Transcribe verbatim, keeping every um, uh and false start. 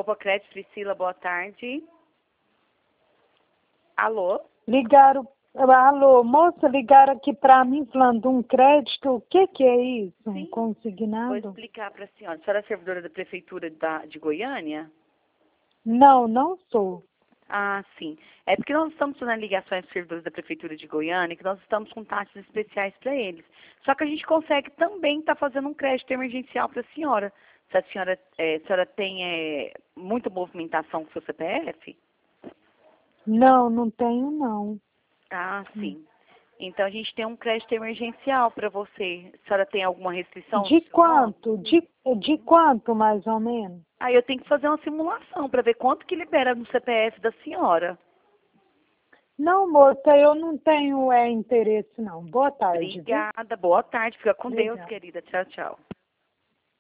Nova Crédito, Priscila, boa tarde. Alô? Ligaram, alô, moça, ligaram aqui para mim falando um crédito, o que que é isso? Sim. Um consignado? Vou explicar para a senhora. A senhora é servidora da Prefeitura da, de Goiânia? Não, não sou. Ah, sim. É porque nós estamos fazendo ligações para servidores da Prefeitura de Goiânia, que nós estamos com taxas especiais para eles. Só que a gente consegue também estar fazendo um crédito emergencial para a senhora. Se a senhora, é, a senhora tem é, muita movimentação com o seu C P F? Não, não tenho não. Ah, sim. Então a gente tem um crédito emergencial para você. A senhora tem alguma restrição no De seu nome? quanto? De, de quanto, mais ou menos? Aí eu tenho que fazer uma simulação para ver quanto que libera no C P F da senhora. Não, moça, eu não tenho é, interesse não. Boa tarde, viu? Obrigada. Boa tarde. Fica com Deus, Obrigada. querida. Tchau, tchau.